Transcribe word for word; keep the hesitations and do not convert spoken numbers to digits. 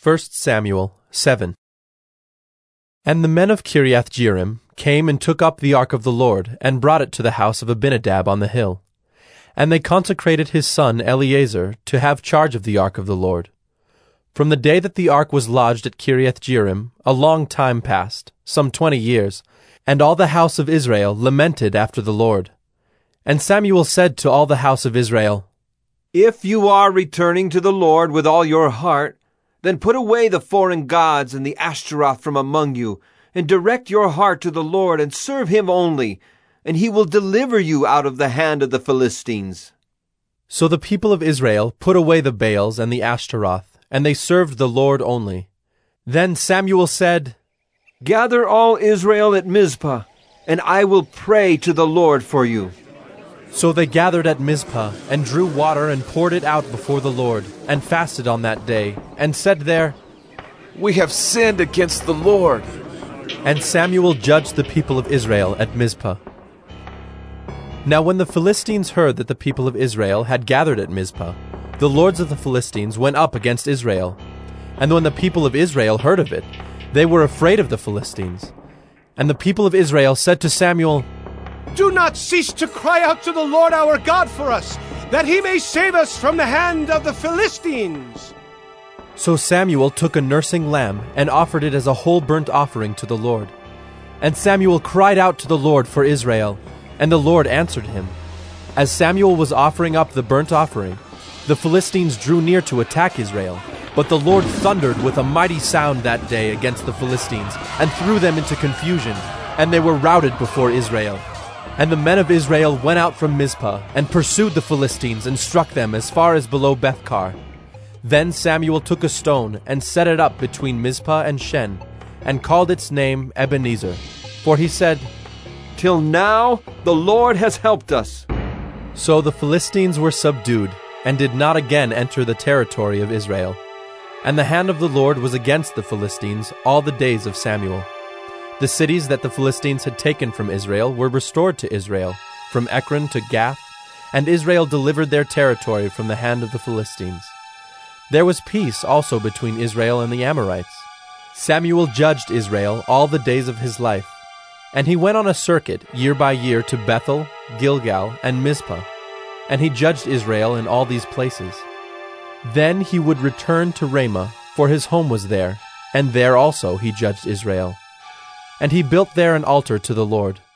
First Samuel seven. And the men of Kiriath-jearim came and took up the ark of the Lord, and brought it to the house of Abinadab on the hill. And they consecrated his son Eleazar to have charge of the ark of the Lord. From the day that the ark was lodged at Kiriath-jearim, a long time passed, some twenty years, and all the house of Israel lamented after the Lord. And Samuel said to all the house of Israel, If you are returning to the Lord with all your heart, then put away the foreign gods and the Ashtaroth from among you, and direct your heart to the Lord, and serve him only, and he will deliver you out of the hand of the Philistines. So the people of Israel put away the Baals and the Ashtaroth, and they served the Lord only. Then Samuel said, Gather all Israel at Mizpah, and I will pray to the Lord for you. So they gathered at Mizpah, and drew water and poured it out before the Lord, and fasted on that day, and said there, We have sinned against the Lord. And Samuel judged the people of Israel at Mizpah. Now when the Philistines heard that the people of Israel had gathered at Mizpah, the lords of the Philistines went up against Israel. And when the people of Israel heard of it, they were afraid of the Philistines. And the people of Israel said to Samuel, Do not cease to cry out to the Lord our God for us, that he may save us from the hand of the Philistines. So Samuel took a nursing lamb and offered it as a whole burnt offering to the Lord. And Samuel cried out to the Lord for Israel, and the Lord answered him. As Samuel was offering up the burnt offering, the Philistines drew near to attack Israel. But the Lord thundered with a mighty sound that day against the Philistines, and threw them into confusion, and they were routed before Israel. And the men of Israel went out from Mizpah, and pursued the Philistines, and struck them as far as below Bethkar. Then Samuel took a stone, and set it up between Mizpah and Shen, and called its name Ebenezer. For he said, Till now the Lord has helped us. So the Philistines were subdued, and did not again enter the territory of Israel. And the hand of the Lord was against the Philistines all the days of Samuel. The cities that the Philistines had taken from Israel were restored to Israel, from Ekron to Gath, and Israel delivered their territory from the hand of the Philistines. There was peace also between Israel and the Amorites. Samuel judged Israel all the days of his life, and he went on a circuit year by year to Bethel, Gilgal, and Mizpah, and he judged Israel in all these places. Then he would return to Ramah, for his home was there, and there also he judged Israel. And he built there an altar to the Lord.